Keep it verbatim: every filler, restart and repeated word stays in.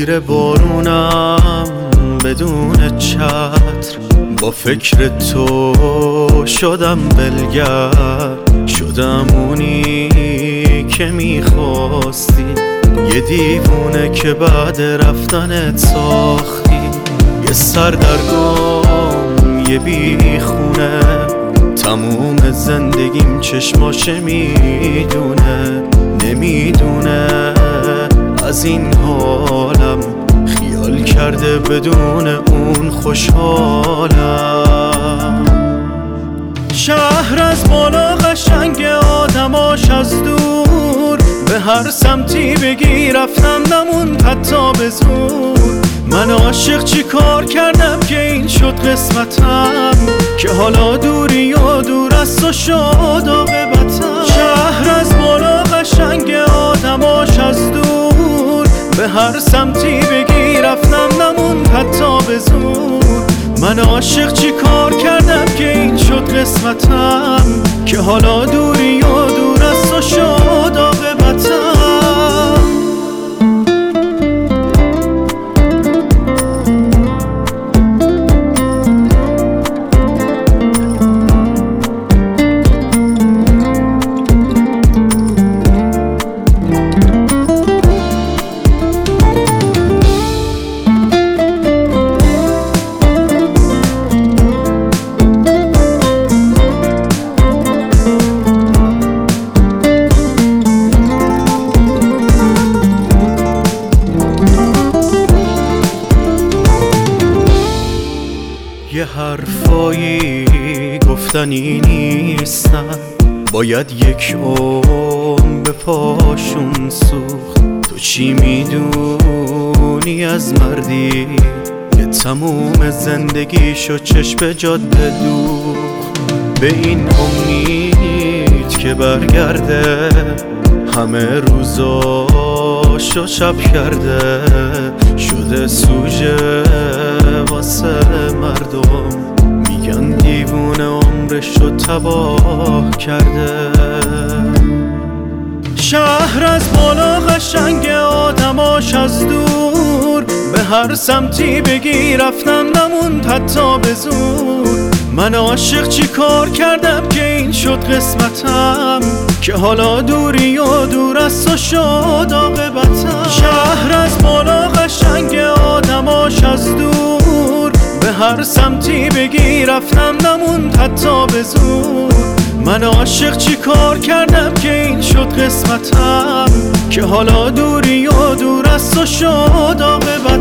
زیر بارونم بدون چتر، با فکر تو شدم بلگر، شدم اونی که میخواستی، یه دیوونه که بعد رفتنت ساختی، یه سردرگم یه بیخونه، تموم زندگیم چشماشه میدونه، نمیدونه از این حالم، خیال کرده بدون اون خوشحالم. شهر از بالا قشنگ، آدماش از دور، به هر سمتی بگی رفتم نموند حتی به زور. من عاشق چی کار کردم که این شد قسمتم، که حالا دوری و دور از تو شد عاقبتم. شهر از بالا قشنگ، آدماش از دور، به هر سمتی بگی رفتم نموند حتی به زور. من عاشق چی کار کردم که این شد قسمتم، که حالا دوری و دور از تو شد عاقبتم. یه حرفایی گفتنی نیستن، باید یک عمر به پاشون سوخت. تو چی میدونی از مردی که تموم زندگیشو چشم جاده دوخت؟ به این امید که برگرده، همه روزاشو شب کرده، شده سوژه واسه مردم، میگن دیوونه عمرشو تباه کرده. شهر از بالا قشنگ، آدماش از دور، به هر سمتی بگی رفتم نموند حتی به زور. من عاشق چی کار کردم که این شد قسمتم، که حالا دوری و دور از تو شد عاقبتم. شهر از بالا قشنگ، آدماش از دور، به هر سمتی بگی رفتم نموند حتی به زور. من عاشق چی کار کردم که این شد قسمتم، که حالا دوری و دور از تو شد عاقبتم.